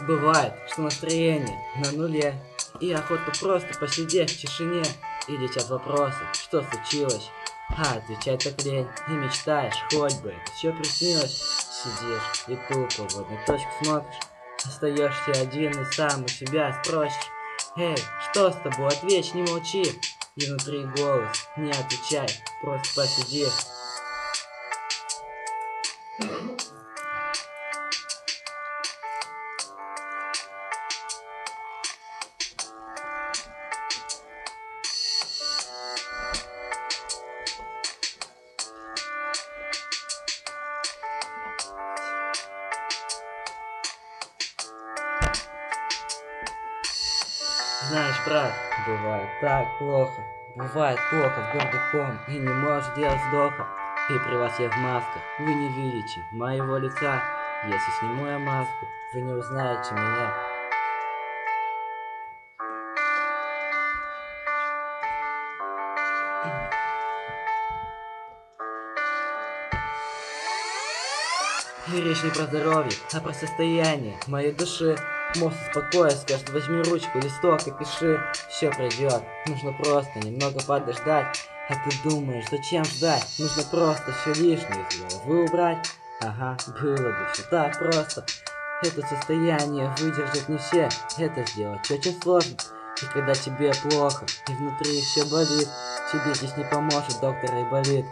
Бывает, что настроение на нуле, и охота просто посидеть в тишине. И летят вопросы, что случилось? А отвечать так лень, и мечтаешь, хоть бы это все приснилось. Сидишь и тупо в одну точку смотришь, остаешься один и сам у себя спросишь: эй, что с тобой, ответь, не молчи. И внутри голос: не отвечай, просто посиди. Знаешь, брат, бывает так плохо. Бывает плохо в городе ком, и не можешь делать вдоха. И при вас я в масках, вы не видите моего лица. Если сниму я маску, вы не узнаете меня. И речь не про здоровье, а про состояние моей души. Мозг успокоя скажет: возьми ручку, листок и пиши. Все пройдет, нужно просто немного подождать. А ты думаешь, зачем ждать? Нужно просто все лишнее из головы убрать. Ага, было бы все так просто. Это состояние выдержать не все. Это сделать очень сложно. И когда тебе плохо, и внутри все болит, тебе здесь не поможет доктор Айболит.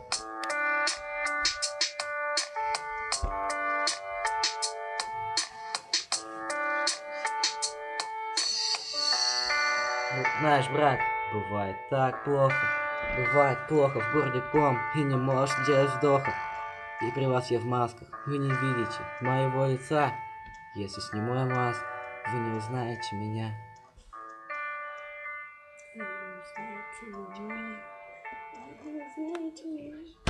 Ну, знаешь, брат, бывает так плохо. Бывает плохо в городе ком, и не можешь делать вдоха. И при вас я в масках, вы не видите моего лица. Если сниму я маску, вы не узнаете меня. Вы не узнаете меня. Вы не узнаете меня.